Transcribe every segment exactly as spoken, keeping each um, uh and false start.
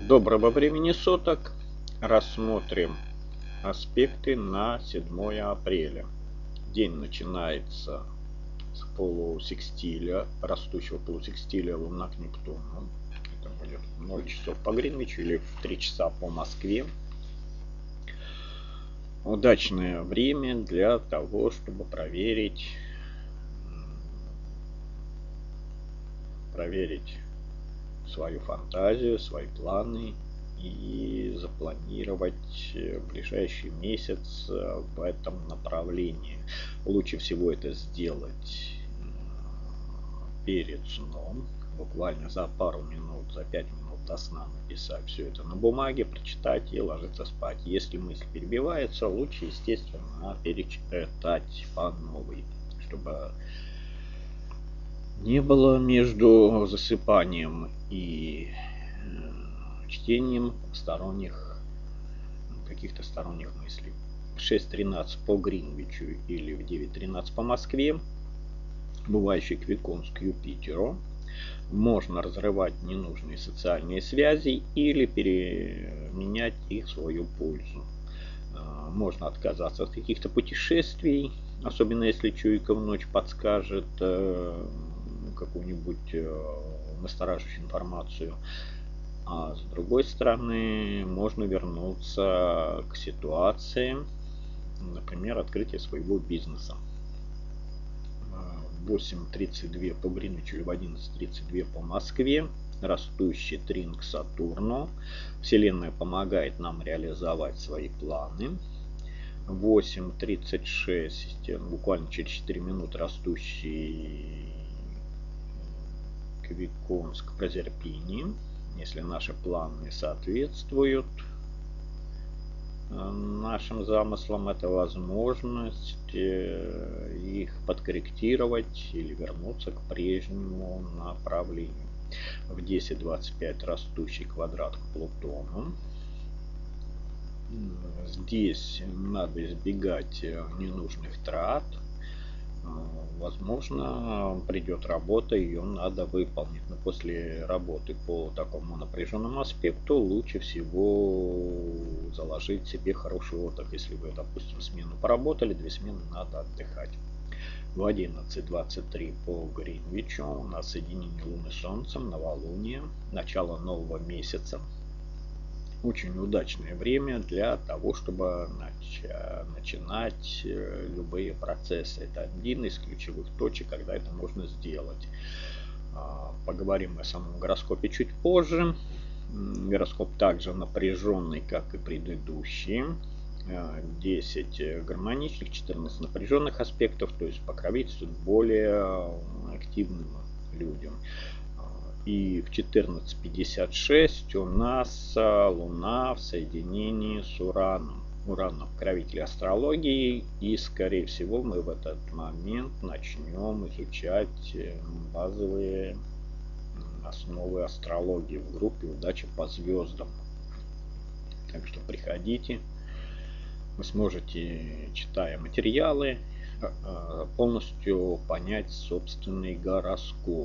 Доброго времени суток. Рассмотрим аспекты на седьмое апреля. День начинается с полусекстиля, растущего полусекстиля Луна к Нептуну. Это будет ноль часов по Гринвичу или в три часа по Москве. Удачное время для того, чтобы проверить, проверить свою фантазию, свои планы и запланировать ближайший месяц в этом направлении. Лучше всего это сделать перед сном, буквально за пару минут, за пять минут до сна написать все это на бумаге, прочитать и ложиться спать. Если мысль перебивается, лучше, естественно, перечитать по новой, чтобы не было между засыпанием и чтением сторонних, каких-то сторонних мыслей. В шесть тринадцать по Гринвичу или в девять тринадцать по Москве бывающий эквинокс к Юпитеру можно разрывать ненужные социальные связи или переменять их в свою пользу. Можно отказаться от каких-то путешествий, особенно если чуйка в ночь подскажет какую-нибудь настораживающую информацию. А с другой стороны, можно вернуться к ситуации, например, открытие своего бизнеса. В восемь тридцать два по Гринвичу или в одиннадцать тридцать два по Москве растущий трин к Сатурну. Вселенная помогает нам реализовать свои планы. В восемь тридцать шесть, буквально через четыре минуты, растущий эквинокс к Прозерпини. Если наши планы соответствуют нашим замыслам, это возможность их подкорректировать или вернуться к прежнему направлению. В десять двадцать пять растущий квадрат к Плутону. Здесь надо избегать ненужных трат. Возможно, придет работа, ее надо выполнить. Но после работы по такому напряженному аспекту лучше всего заложить себе хороший отдых. Если вы, допустим, смену поработали, две смены надо отдыхать. В одиннадцать двадцать три по Гринвичу у нас соединение Луны с Солнцем, новолуние, начало нового месяца. Очень удачное время для того, чтобы нач начинать любые процессы. Это один из ключевых точек, когда это можно сделать. Поговорим о самом гороскопе чуть позже. Гороскоп также напряженный, как и предыдущий. десять гармоничных, четырнадцать напряженных аспектов, то есть покровительствует более активным людям. И в четырнадцать пятьдесят шесть у нас Луна в соединении с Ураном. Уран покровитель астрологии, и скорее всего мы в этот момент начнем изучать базовые основы астрологии в группе «Удача по звездам». Так что приходите, вы сможете, читая материалы, полностью понять собственный гороскоп.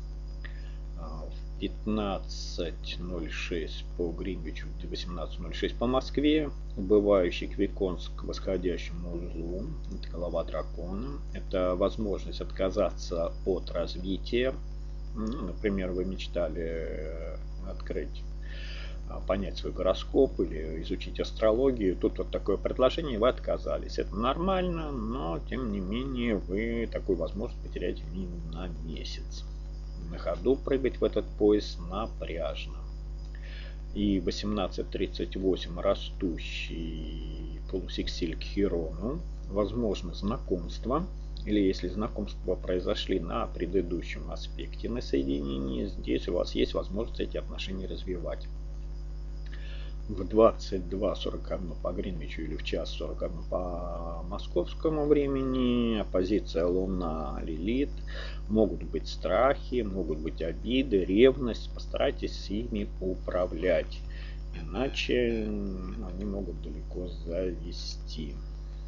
В пятнадцать ноль шесть по Гринвичу, восемнадцать ноль шесть по Москве убывающий эквинокс к восходящему узлу. Это голова дракона. Это возможность отказаться от развития. Ну, например, вы мечтали открыть, понять свой гороскоп или изучить астрологию. Тут вот такое предложение, вы отказались. Это нормально, но тем не менее вы такую возможность потеряете минимум на месяц. На ходу прыгать в этот пояс напряжно. И восемнадцать тридцать восемь растущий полусекстиль к Хирону. Возможно знакомство. Или если знакомства произошли на предыдущем аспекте на соединении, здесь у вас есть возможность эти отношения развивать. В двадцать два сорок один по Гринвичу или в час сорок один по московскому времени оппозиция Луна Лилит. Могут быть страхи, могут быть обиды, ревность. Постарайтесь ими управлять, иначе они могут далеко завести.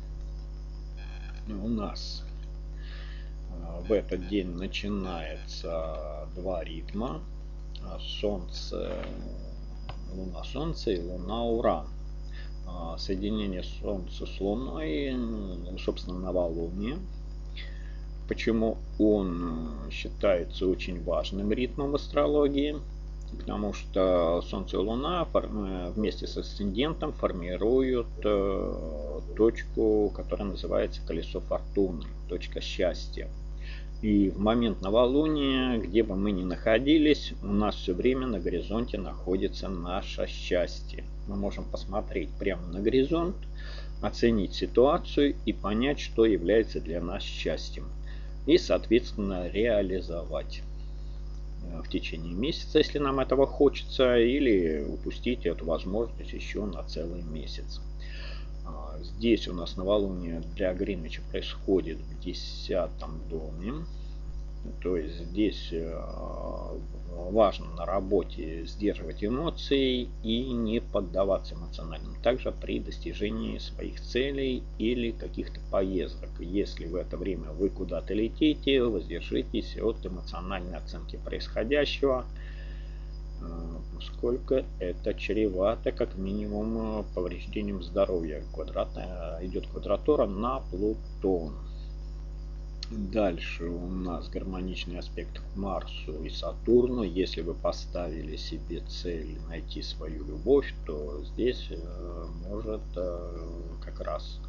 У нас в этот день начинается два ритма. Солнце Луна Солнце и Луна Уран. Соединение Солнца с Луной, собственно, новолуние. Почему он считается очень важным ритмом в астрологии? Потому что Солнце и Луна вместе с асцендентом формируют точку, которая называется колесо фортуны, точка счастья. И в момент новолуния, где бы мы ни находились, у нас все время на горизонте находится наше счастье. Мы можем посмотреть прямо на горизонт, оценить ситуацию и понять, что является для нас счастьем. И, соответственно, реализовать в течение месяца, если нам этого хочется, или упустить эту возможность еще на целый месяц. Здесь у нас новолуние для Гринвича происходит в десятом доме. То есть здесь важно на работе сдерживать эмоции и не поддаваться эмоциональным. Также при достижении своих целей или каких-то поездок. Если в это время вы куда-то летите, воздержитесь от эмоциональной оценки происходящего, поскольку это чревато как минимум повреждением здоровья. Квадрат, идет квадратура на Плутон. Дальше у нас гармоничный аспект к Марсу и Сатурну. Если вы поставили себе цель найти свою любовь, то здесь может как раз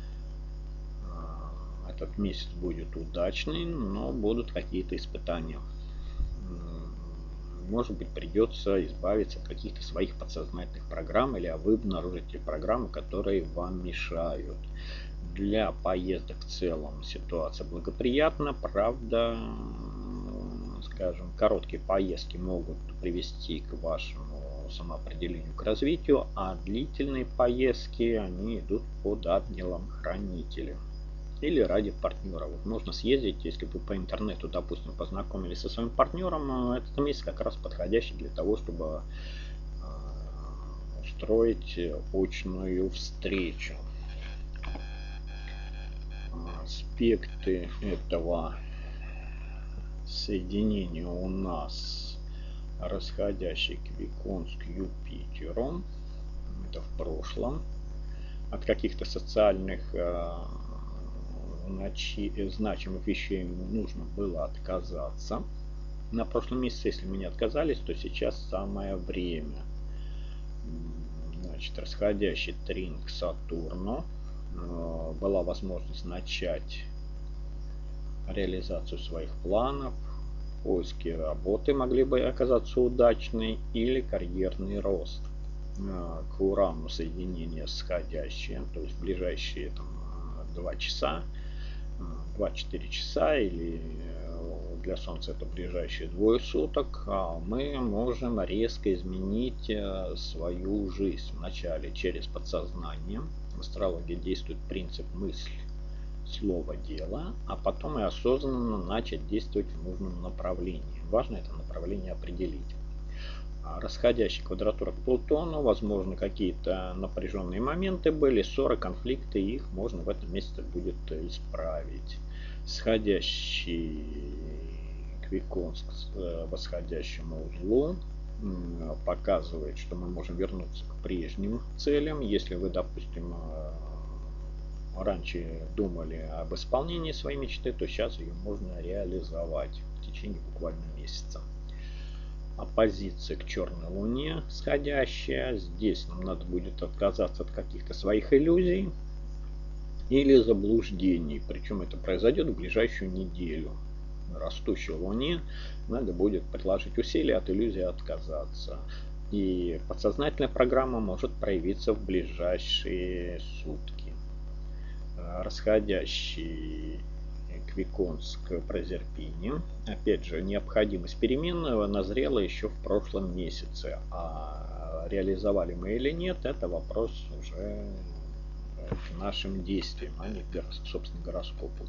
этот месяц будет удачный, но будут какие-то испытания. Может быть, придется избавиться от каких-то своих подсознательных программ, или вы обнаружите программы, которые вам мешают. Для поездок в целом ситуация благоприятна, правда, скажем, короткие поездки могут привести к вашему самоопределению, к развитию, а длительные поездки, они идут под ангелом хранителем или ради партнера. Вот можно съездить, если вы по интернету, допустим, познакомились со своим партнером, этот месяц как раз подходящий для того, чтобы устроить очную встречу. Аспекты этого соединения у нас расходящий Квикон с Юпитером. Это в прошлом. От каких-то социальных значимых вещей нужно было отказаться. На прошлом месяце, если мы не отказались, то сейчас самое время. Значит, расходящий трин к Сатурну. Была возможность начать реализацию своих планов, поиски работы могли бы оказаться удачной, или карьерный рост. К Урану соединение сходящее, то есть в ближайшие там, два часа, два-четыре часа, или для Солнца это ближайшие двое суток, мы можем резко изменить свою жизнь. Вначале через подсознание. В астрологии действует принцип мысль, слово, дело, а потом и осознанно начать действовать в нужном направлении. Важно это направление определить. Расходящий квадратура к Плутону, возможно, какие-то напряженные моменты были, ссоры, конфликты, их можно в этом месяце будет исправить. Сходящий Квикон к восходящему узлу показывает, что мы можем вернуться к прежним целям. Если вы, допустим, раньше думали об исполнении своей мечты, то сейчас ее можно реализовать в течение буквально месяца. Оппозиция к черной луне сходящая. Здесь нам надо будет отказаться от каких-то своих иллюзий или заблуждений. Причем это произойдет в ближайшую неделю. Растущей луне надо будет приложить усилия, от иллюзии отказаться. И подсознательная программа может проявиться в ближайшие сутки. Расходящий Квиконск к Прозерпине. Опять же, необходимость перемен назрела еще в прошлом месяце. А реализовали мы или нет, это вопрос уже к нашим действиям, а не к, собственно, гороскопу.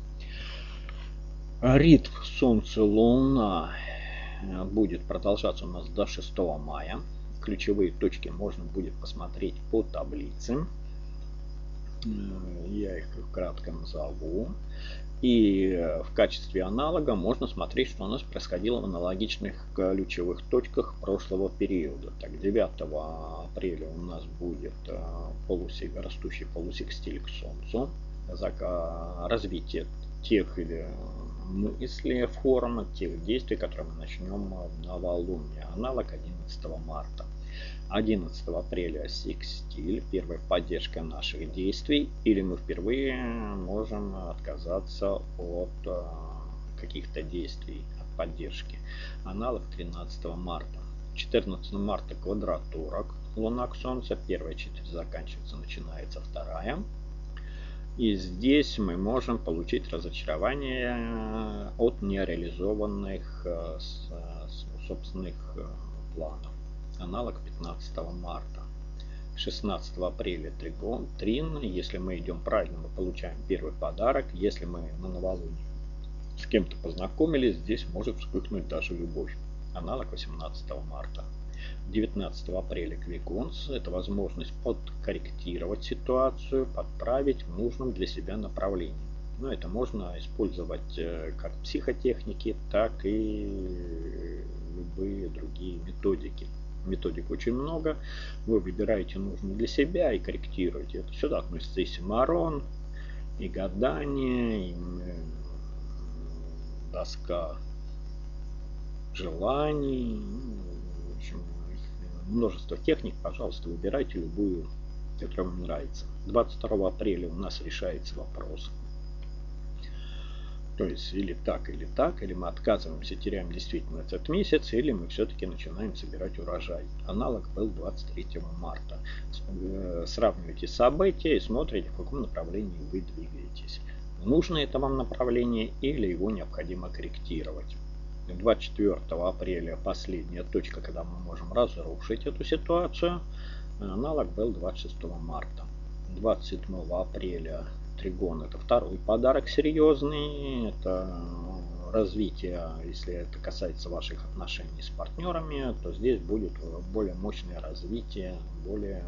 Ритм Солнце-Луна будет продолжаться у нас до шестого мая. Ключевые точки можно будет посмотреть по таблице. Я их кратко назову. И в качестве аналога можно смотреть, что у нас происходило в аналогичных ключевых точках прошлого периода. Так, девятого апреля у нас будет полусек, растущий полусекстиль к Солнцу. Развитие тех или мыслей, форм, тех действий, которые мы начнем в новолуние. Аналог одиннадцатого марта. одиннадцатого апреля секстиль, первая поддержка наших действий, или мы впервые можем отказаться от каких-то действий, от поддержки. Аналог тринадцатого марта. четырнадцатого марта квадратура Луна к Солнцу, первая четверть заканчивается, начинается вторая. И здесь мы можем получить разочарование от нереализованных собственных планов. Аналог пятнадцатого марта. шестнадцатого апреля тригон, трин. Если мы идем правильно, мы получаем первый подарок. Если мы на новолуние с кем-то познакомились, здесь может вспыхнуть даже любовь. Аналог восемнадцатого марта. девятнадцатого апреля Квиконс. Это возможность подкорректировать ситуацию, подправить в нужном для себя направлении. Но это можно использовать как психотехники, так и любые другие методики. Методик очень много. Вы выбираете нужную для себя и корректируете. Это сюда относится и симарон, и гадание, и доска желаний. В общем, множество техник. Пожалуйста, выбирайте любую, которая вам нравится. двадцать второго апреля у нас решается вопрос. То есть или так, или так, или мы отказываемся, теряем действительно этот месяц, или мы все-таки начинаем собирать урожай. Аналог был двадцать третьего марта. Сравнивайте события и смотрите, в каком направлении вы двигаетесь. Нужно это вам направление или его необходимо корректировать. двадцать четвёртого апреля последняя точка, когда мы можем разрушить эту ситуацию. Аналог был двадцать шестого марта. двадцать седьмого апреля тригон — это второй подарок серьезный. Это развитие, если это касается ваших отношений с партнерами, то здесь будет более мощное развитие, более,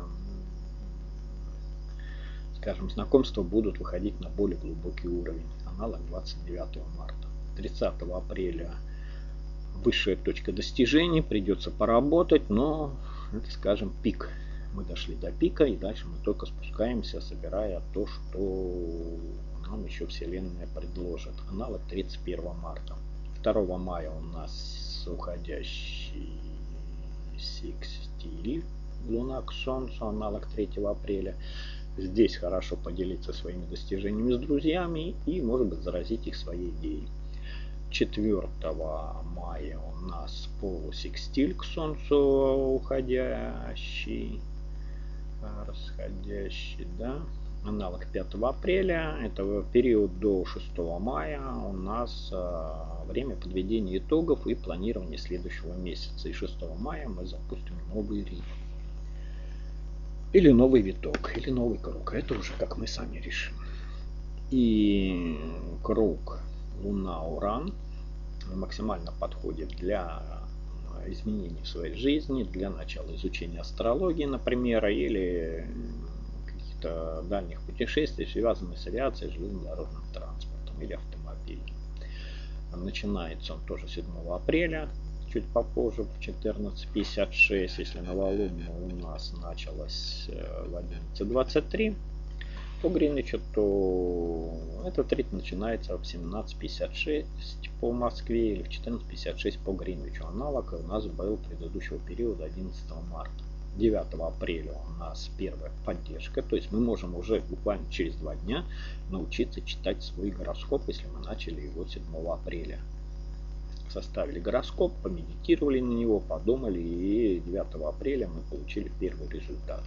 скажем, знакомства будут выходить на более глубокий уровень. Аналог двадцать девятого марта. тридцатого апреля высшая точка достижений, придется поработать, но это, скажем, пик. Мы дошли до пика, и дальше мы только спускаемся, собирая то, что нам еще Вселенная предложит. Аналог тридцать первого марта. второго мая у нас уходящий секстиль, Луна к Солнцу, аналог третьего апреля. Здесь хорошо поделиться своими достижениями с друзьями и, может быть, заразить их своей идеей. четвёртого мая у нас полусекстиль к Солнцу уходящий. Расходящий, да. Аналог пятого апреля. Это период до шестого мая. У нас а, время подведения итогов и планирования следующего месяца. И шестого мая мы запустим новый ритм. Или новый виток, или новый круг. Это уже как мы сами решим. И круг Луна-Уран максимально подходит для изменений в своей жизни, для начала изучения астрологии, например, или каких-то дальних путешествий, связанных с авиацией, железнодорожным транспортом или автомобилем. Начинается он тоже седьмого апреля, чуть попозже, в четырнадцать пятьдесят шесть, если новолуние у нас началось в одиннадцать двадцать три по Гринвичу, то этот ритм начинается в семнадцать пятьдесят шесть по Москве или в четырнадцать пятьдесят шесть по Гринвичу. Аналог у нас был предыдущего периода одиннадцатого марта. девятого апреля у нас первая поддержка, то есть мы можем уже буквально через два дня научиться читать свой гороскоп, если мы начали его седьмого апреля. Составили гороскоп, помедитировали на него, подумали, и девятого апреля мы получили первый результат.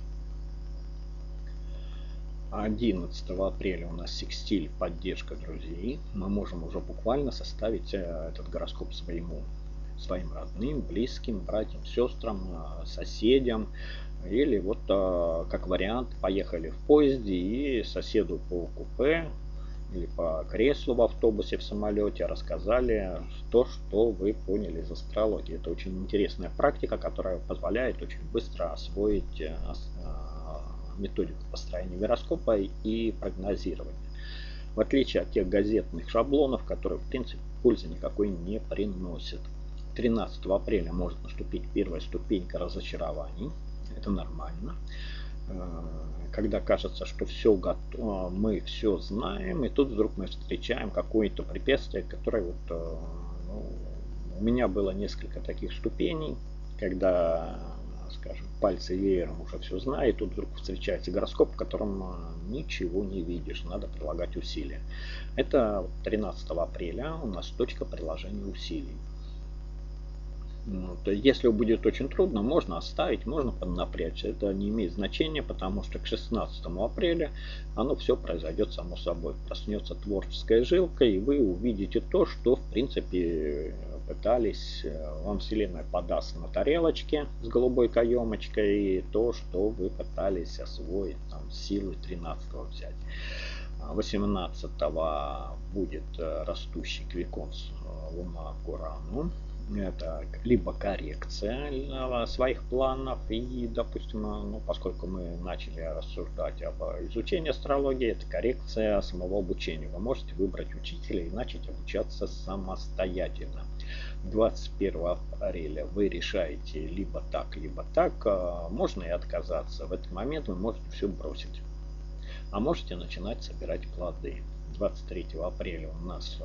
одиннадцатого апреля у нас секстиль, поддержка друзей. Мы можем уже буквально составить этот гороскоп своему, своим родным, близким, братьям, сестрам, соседям. Или вот как вариант, поехали в поезде и соседу по купе или по креслу в автобусе, в самолете рассказали то, что вы поняли из астрологии. Это очень интересная практика, которая позволяет очень быстро освоить методику построения гороскопа и прогнозирования. В отличие от тех газетных шаблонов, которые в принципе пользы никакой не приносят. тринадцатого апреля может наступить первая ступенька разочарований. Это нормально. Когда кажется, что все готово, мы все знаем, и тут вдруг мы встречаем какое-то препятствие, которое вот, ну, у меня было несколько таких ступеней, когда, скажем, пальцы веером уже все знают, и тут вдруг встречается гороскоп, в котором ничего не видишь, надо прилагать усилия. Это тринадцатого апреля у нас точка приложения усилий. Вот. Если будет очень трудно, можно оставить, можно поднапрячься. Это не имеет значения, потому что к шестнадцатому апреля оно все произойдет само собой. Проснется творческая жилка, и вы увидите то, что в принципе пытались, вам Вселенная подаст на тарелочке с голубой каемочкой, и то, что вы пытались освоить, там, силы тринадцатого взять. восемнадцатого будет растущий квиконс Луна к Урану. Это либо коррекция своих планов и, допустим, ну, поскольку мы начали рассуждать об изучении астрологии, это коррекция самого обучения. Вы можете выбрать учителя и начать обучаться самостоятельно. двадцать первого апреля вы решаете либо так, либо так. Можно и отказаться. В этот момент вы можете все бросить. А можете начинать собирать плоды. двадцать третьего апреля у нас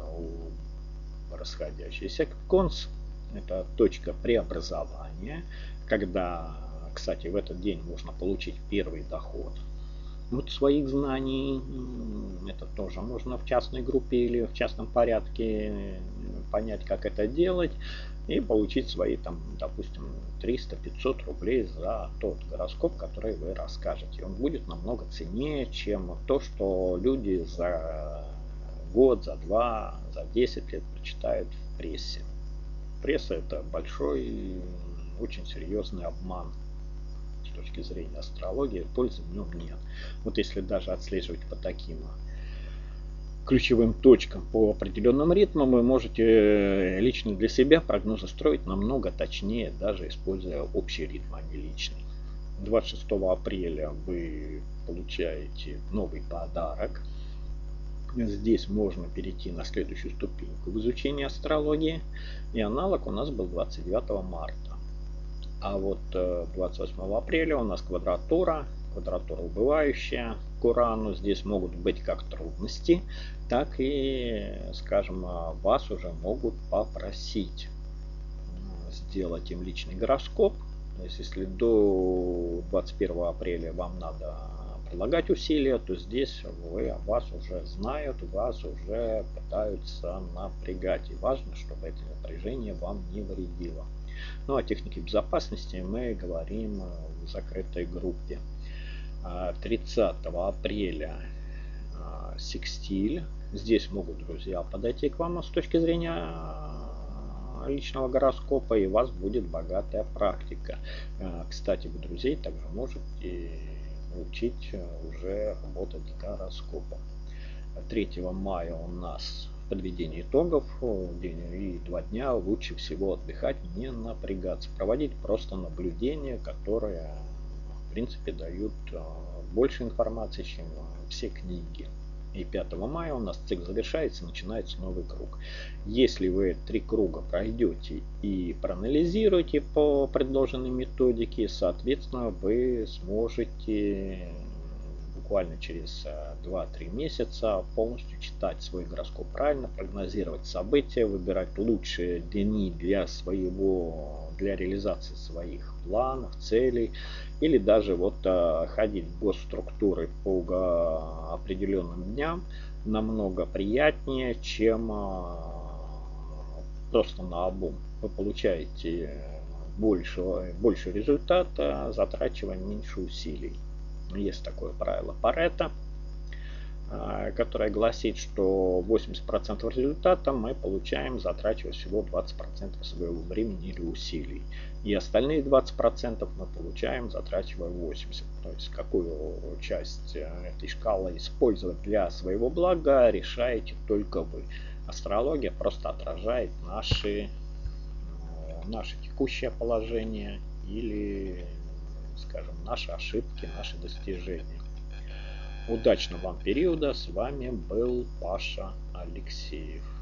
расходящийся квиконс. Это точка преобразования, когда, кстати, в этот день можно получить первый доход от своих знаний. Это тоже можно в частной группе или в частном порядке понять, как это делать, и получить свои, там, допустим, триста-пятьсот рублей за тот гороскоп, который вы расскажете. Он будет намного ценнее, чем то, что люди за год, за два, за десять лет прочитают в прессе. Пресса — это большой, очень серьезный обман с точки зрения астрологии, пользы в нем нет. Вот если даже отслеживать по таким ключевым точкам по определенным ритмам, вы можете лично для себя прогнозы строить намного точнее, даже используя общий ритм, а не личный. двадцать шестого апреля вы получаете новый подарок. Здесь можно перейти на следующую ступеньку в изучении астрологии. И аналог у нас был двадцать девятого марта. А вот двадцать восьмого апреля у нас квадратура. Квадратура убывающая к Урану. Здесь могут быть как трудности, так и, скажем, вас уже могут попросить сделать им личный гороскоп. То есть, если до двадцать первого апреля вам надо прилагать усилия, то здесь вы, вас уже знают, вас уже пытаются напрягать. И важно, чтобы это напряжение вам не вредило. Ну, о технике безопасности мы говорим в закрытой группе. тридцатого апреля секстиль. Здесь могут друзья подойти к вам с точки зрения личного гороскопа, и у вас будет богатая практика. Кстати, вы друзей также можете учить уже работать с гороскопом. третьего мая у нас подведение итогов. День и два дня лучше всего отдыхать, не напрягаться, проводить просто наблюдения, которые в принципе дают больше информации, чем все книги. И пятого мая у нас цикл завершается, начинается новый круг. Если вы три круга пройдете и проанализируете по предложенной методике, соответственно, вы сможете буквально через два-три месяца полностью читать свой гороскоп правильно, прогнозировать события, выбирать лучшие дни для своего, для реализации своих планов, целей, или даже вот ходить в госструктуры по определенным дням намного приятнее, чем просто наобум. Вы получаете больше, больше результата, затрачивая меньше усилий. Есть такое правило Парето, которое гласит, что восемьдесят процентов результата мы получаем, затрачивая всего двадцать процентов своего времени или усилий. И остальные двадцать процентов мы получаем, затрачивая восемьдесят процентов. То есть какую часть этой шкалы использовать для своего блага, решаете только вы. Астрология просто отражает наши, наше текущее положение или скажем, наши ошибки, наши достижения. Удачного вам периода. С вами был Паша Алексеев.